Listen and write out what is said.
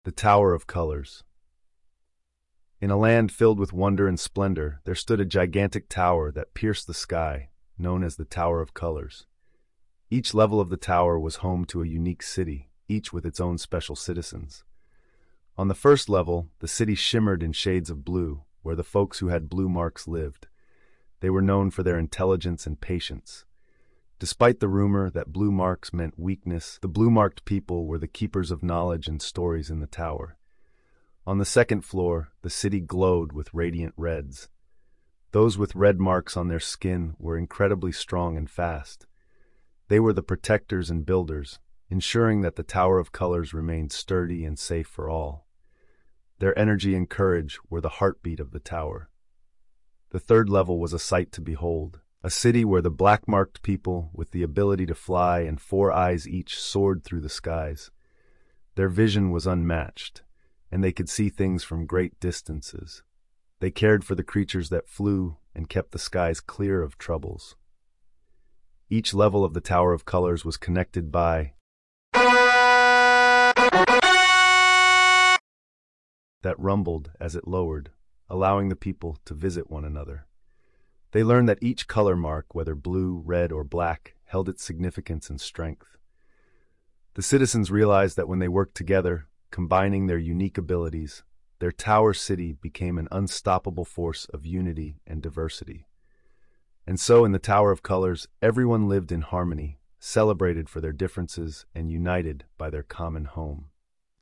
The Tower of Colors. In a land filled with wonder and splendor, there stood a gigantic tower that pierced the sky, known as the Tower of Colors. Each level of the tower was home to a unique city, each with its own special citizens. On the first level, the city shimmered in shades of blue, where the folks who had blue marks lived. They were known for their intelligence and patience. Despite the rumor that blue marks meant weakness, the blue-marked people were the keepers of knowledge and stories in the tower. On the second floor, the city glowed with radiant reds. Those with red marks on their skin were incredibly strong and fast. They were the protectors and builders, ensuring that the Tower of Colors remained sturdy and safe for all. Their energy and courage were the heartbeat of the tower. The third level was a sight to behold. A city where the black-marked people, with the ability to fly and 4 eyes each, soared through the skies. Their vision was unmatched, and they could see things from great distances. They cared for the creatures that flew and kept the skies clear of troubles. Each level of the Tower of Colors was connected by that rumbled as it lowered, allowing the people to visit one another. They learned that each color mark, whether blue, red, or black, held its significance and strength. The citizens realized that when they worked together, combining their unique abilities, their tower city became an unstoppable force of unity and diversity. And so in the Tower of Colors, everyone lived in harmony, celebrated for their differences, and united by their common home.